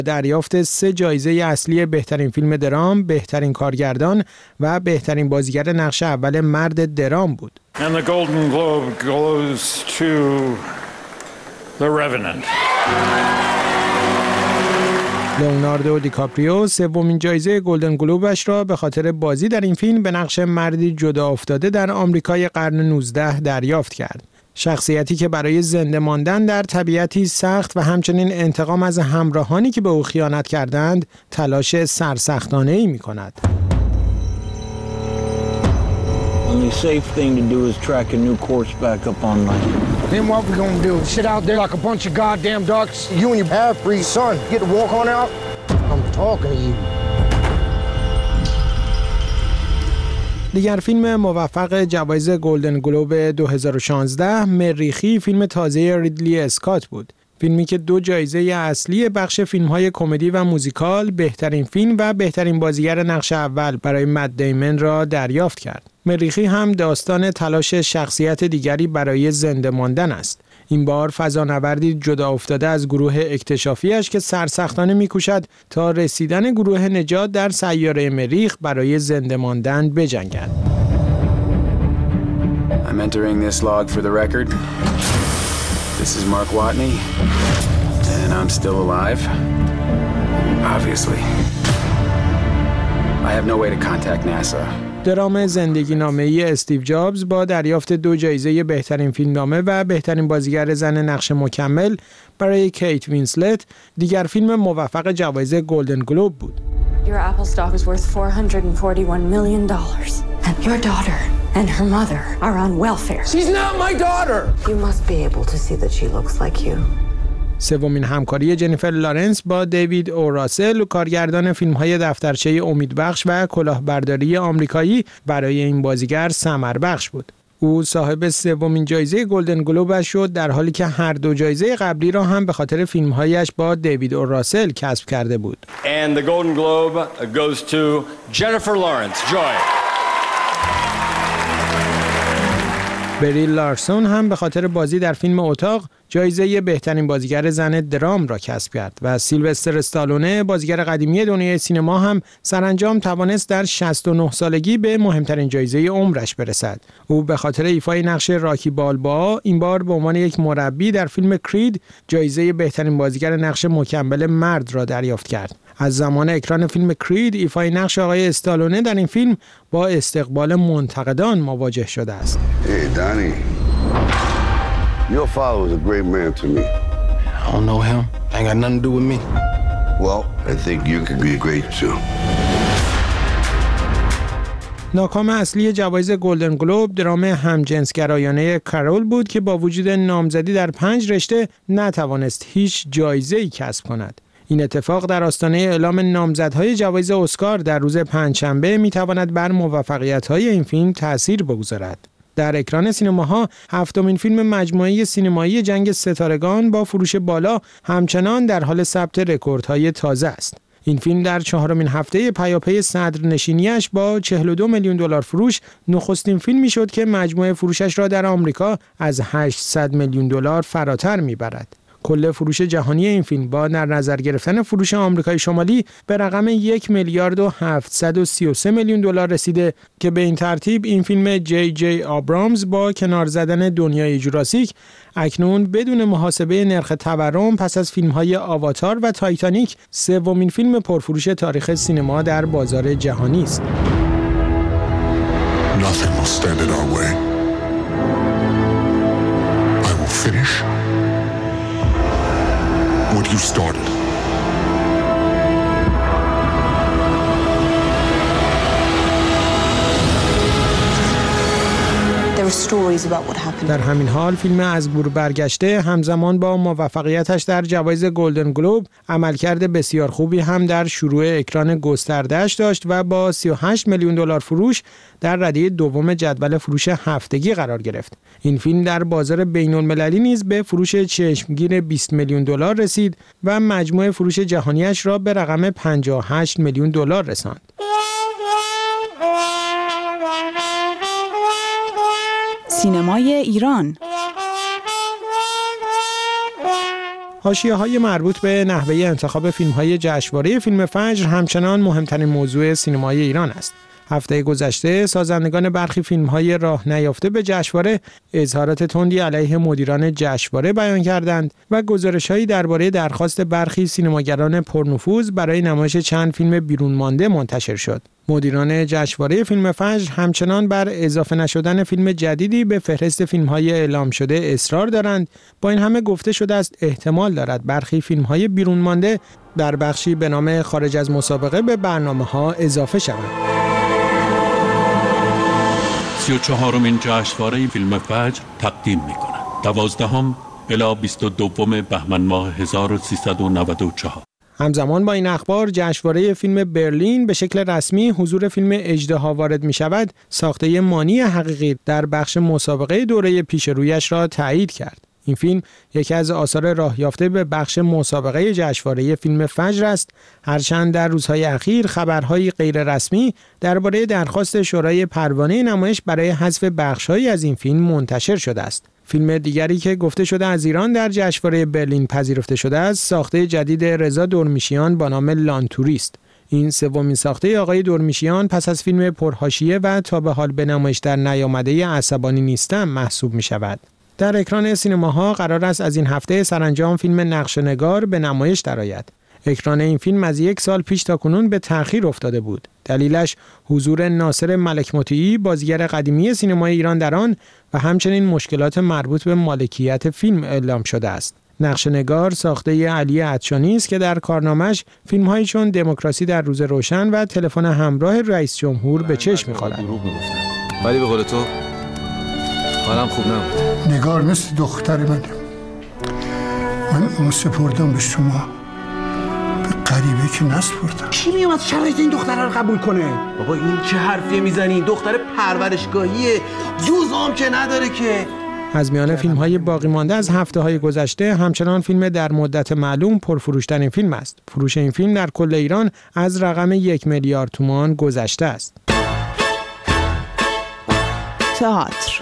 دریافت 3 جایزه اصلی بهترین فیلم درام، بهترین کارگردان و بهترین بازیگر نقش اول مرد درام بود. And the Golden Globe goes to The Revenant. لئوناردو دیکاپریو سومین جایزه گلدن گلوبش را به خاطر بازی در این فیلم به نقش مردی جدا افتاده در آمریکای قرن 19 دریافت کرد. شخصیتی که برای زنده ماندن در طبیعتی سخت و همچنین انتقام از همراهانی که به او خیانت کردند تلاش سرسختانه‌ای می‌کند. Only safe thing to do is track a new course back up online. Then what we gonna do? Sit out there like a bunch of goddamn ducks? You and your half-breed son get to walk on out? I'm talking to you. دیگر فیلم موفق جوایز گلدن گلوب 2016 مریخی فیلم تازه ریدلی اسکات بود. فیلمی که 2 جایزه اصلی بخش فیلم‌های کمدی و موزیکال، بهترین فیلم و بهترین بازیگر نقش اول برای مت دیمن را دریافت کرد. مریخی هم داستان تلاش شخصیت دیگری برای زنده ماندن است. این بار فضانوردی جدا افتاده از گروه اکتشافیش که سرسختانه می‌کوشد تا رسیدن گروه نجات در سیاره مریخ برای زنده ماندن بجنگد. I'm entering this log for the record. This is Mark Watney, and I'm still alive. Obviously. I have no way to contact NASA. درام زندگی نامه‌ای استیو جابز با دریافت 2 جایزه بهترین فیلمنامه و بهترین بازیگر زن نقش مکمل برای کیت وینسلت دیگر فیلم موفق جوایز گلدن گلوب بود. Your Apple stock is worth $441 million. And your daughter and her mother are on welfare. She's not my daughter! You must be able to see that she looks like you. سومین همکاری جنیفر لارنس با دیوید او راسل، کارگردان فیلم‌های دفترچه امیدبخش و کلاهبرداری آمریکایی، برای این بازیگر ثمربخش بود. او صاحب سومین جایزه گلدن گلوبش شد، در حالی که هر 2 جایزه قبلی را هم به خاطر فیلم‌هایش با دیوید او راسل کسب کرده بود. And the Golden Globe goes to Jennifer Lawrence. Joy. بری لارسون هم به خاطر بازی در فیلم اتاق جایزه بهترین بازیگر زن درام را کسب کرد و سیلوستر استالونه، بازیگر قدیمی دنیای سینما، هم سرانجام توانست در 69 سالگی به مهمترین جایزه عمرش برسد. او به خاطر ایفای نقش راکی بالبا این بار به عنوان یک مربی در فیلم کرید جایزه بهترین بازیگر نقش مکمل مرد را دریافت کرد. از زمان اکران فیلم کرید ایفای نقش آقای استالونه در این فیلم با استقبال منتقدان مواجه شده است. Hey Donnie, your father was a great man to me. I don't know him. Ain't got nothing to do with me. Well, I think you could be great too. ناکام اصلی جوایز گلدن گلوب درام همجنسگرایانه کارول بود که با وجود نامزدی در 5 رشته نتوانست هیچ جایزه‌ای کسب کند. این اتفاق در آستانه اعلام نامزدهای جوایز اسکار در روز پنجشنبه میتواند بر موفقیت‌های این فیلم تأثیر بگذارد. در اکران سینماها 7مین فیلم مجموعه سینمایی جنگ ستارگان با فروش بالا همچنان در حال ثبت رکوردهای تازه است. این فیلم در 4مین هفته پیاپی صدرنشینیش با $42 میلیون فروش نخستین فیلمی شد که مجموع فروشش را در آمریکا از $800 میلیون فراتر میبرد. کل فروش جهانی این فیلم با در نظر گرفتن فروش آمریکای شمالی به رقم $1,733 میلیون رسیده که به این ترتیب این فیلم جی آبرامز با کنار زدن دنیای جوراسیک اکنون بدون محاسبه نرخ تورم پس از فیلم‌های آواتار و تایتانیک 3مین فیلم پرفروش تاریخ سینما در بازار جهانی است. Nothing will stand in our way. I will finish what you started. در همین حال فیلم از گور برگشته همزمان با موفقیتش در جوایز گلدن گلوب عملکرد بسیار خوبی هم در شروع اکران گسترده‌اش داشت و با $38 میلیون فروش در رده دوم جدول فروش هفتگی قرار گرفت. این فیلم در بازار بین‌المللی نیز به فروش چشمگیر $20 میلیون رسید و مجموع فروش جهانیش را به رقم $58 میلیون رساند. سینمای ایران حاشیه‌های مربوط به نحوه انتخاب فیلم‌های جشنواره فیلم فجر همچنان مهمترین موضوع سینمای ایران است. هفته گذشته سازندگان برخی فیلم‌های راه نیافته به جشنواره اظهارات تندی علیه مدیران جشنواره بیان کردند و گزارش‌هایی درباره درخواست برخی سینماگران پرنفوذ برای نمایش چند فیلم بیرون مانده منتشر شد. مدیران جشنواره فیلم فجر همچنان بر اضافه نشدن فیلم جدیدی به فهرست فیلم‌های اعلام شده اصرار دارند. با این همه گفته شده است احتمال دارد برخی فیلم‌های بیرون مانده در بخشی به نام خارج از مسابقه به برنامه‌ها اضافه شوند. 34مین جشنواره فیلم فجر تقدیم می‌کند. 12 الی 22 بهمن ماه 1394. همزمان با این اخبار جشنواره فیلم برلین به شکل رسمی حضور فیلم اژدها وارد می شود ساخته مانی حقیقی در بخش مسابقه دوره پیش رویش را تایید کرد. این فیلم یکی از آثار راه یافته به بخش مسابقه جشنواره فیلم فجر است، هرچند در روزهای اخیر خبرهای غیر رسمی درباره درخواست شورای پروانه نمایش برای حذف بخش‌هایی از این فیلم منتشر شده است. فیلم دیگری که گفته شده از ایران در جشنواره برلین پذیرفته شده است، ساخته جدید رضا دورمیشیان با نام لانتوریست. این سومین ساخته آقای دورمیشیان پس از فیلم پرحاشیه و تا به حال به نمایش در نیامده عصبانی نیستم محسوب می شود. در اکران سینماها قرار است از این هفته سرانجام فیلم نقشه‌نگار به نمایش درآید. اکران این فیلم از 1 سال پیش تا کنون به تأخیر افتاده بود. دلیلش حضور ناصر ملک مطیعی، بازیگر قدیمی سینمای ایران در آن و همچنین مشکلات مربوط به مالکیت فیلم اعلام شده است. نقشه‌نگار ساخته علی عطشانی است که در کارنامه‌اش فیلم‌هایی چون دموکراسی در روز روشن و تلفن همراه رئیس جمهور به چشم می‌خورد. ولی به قول تو حالم خوب نبود. نگار مثل دختر من اون سپردم به شما، به غریبه که نسپردم. کی میومد شرایط این دختره رو قبول کنه؟ بابا این چه حرفیه میزنی؟ دختر پرورشگاهیه، جزام که نداره که. از میان فیلم‌های باقی مانده از هفته‌های گذشته همچنان فیلم در مدت معلوم پرفروش‌ترین فیلم است. فروش این فیلم در کل ایران از رقم 1 میلیارد تومان گذشته است. تئاتر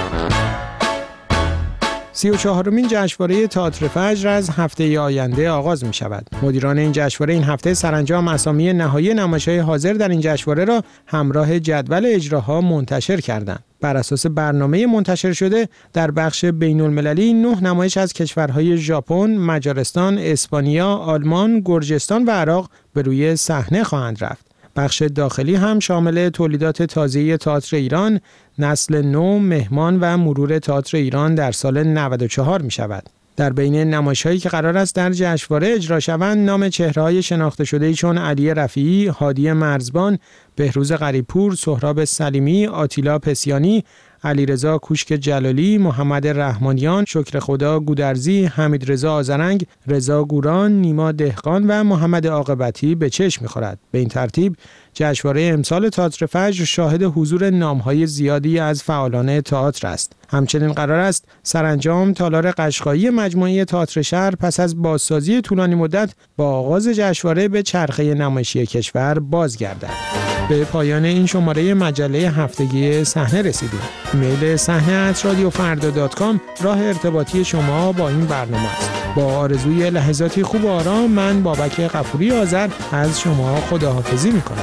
34مین جشنواره تئاتر فجر از هفته آینده آغاز می شود. مدیران این جشنواره این هفته سرانجام اسامی نهایی نمایش‌های حاضر در این جشنواره را همراه جدول اجراها منتشر کردند. بر اساس برنامه منتشر شده در بخش بین‌المللی 9 نمایش از کشورهای ژاپن، مجارستان، اسپانیا، آلمان، گرجستان و عراق به روی صحنه خواهند رفت. بخش داخلی هم شامل تولیدات تازه تئاتر ایران، نسل نو، مهمان و مرور تئاتر ایران در سال 94 می شود. در بین نمایش‌هایی که قرار است در جشنواره اجرا شوند نام چهره‌های شناخته شده‌ای چون علی رفیعی، هادی مرزبان، بهروز غریب‌پور، سهراب سلیمی، آتیلا پسیانی، علیرضا کوشک جلالی، محمد رحمانیان، شکرخدا گودرزی، حمیدرضا آذرنگ، رضا گوران، نیما دهقان و محمد عاقبتی به چشم می‌خورد. به این ترتیب جشنواره امسال تئاتر فجر شاهد حضور نام‌های زیادی از فعالان تئاتر است. همچنین قرار است سرانجام تالار قشقایی مجموعه تئاتر شهر پس از بازسازی طولانی مدت با آغاز جشنواره به چرخه نمایشی کشور بازگردد. به پایان این شماره مجله هفتگی صحنه رسیدیم. ایمیل صحنه@radiofarda.com راه ارتباطی شما با این برنامه است. با آرزوی لحظاتی خوب و آرام من بابک غفوری آذر از شما خداحافظی می‌کنم.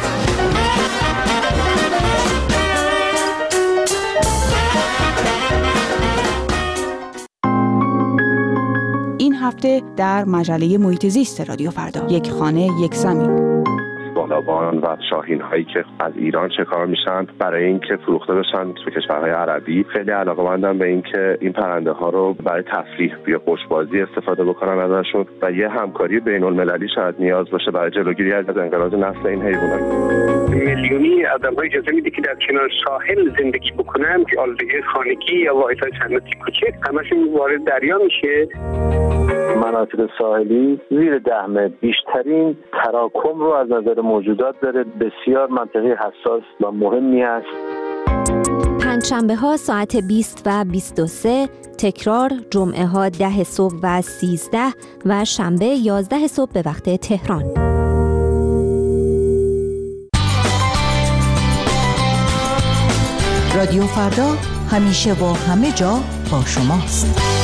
این هفته در مجله محیط زیست رادیو فردا، یک خانه یک زمین. بالابان و شاهین هایی که از ایران شکار میشن برای اینکه فروخته بشن به کشورهای عربی. خیلی علاقه‌مندم به اینکه این پرنده ها رو برای تفریح یا قشبازی استفاده بکنن ازشون و یه همکاری بین‌المللی شاید نیاز باشه برای جلوگیری از انقراض نسل این حیوانات. میلیونی آدم‌ها اجازه میده که در کنار ساحل زندگی بکنن که آلودگی خانگی یا واحدهای صنعتی کوچک همشون وارد دریا میشه. مناطق ساحلی زیر 10 متر بیشترین تراکم رو از نظر موجودات داره. بسیار منطقه حساس و مهمی است. پنجشنبه ها ساعت 20 و 23، تکرار جمعه ها 10 صبح و 13 و شنبه 11 صبح به وقت تهران. رادیو فردا همیشه و همه جا با شماست.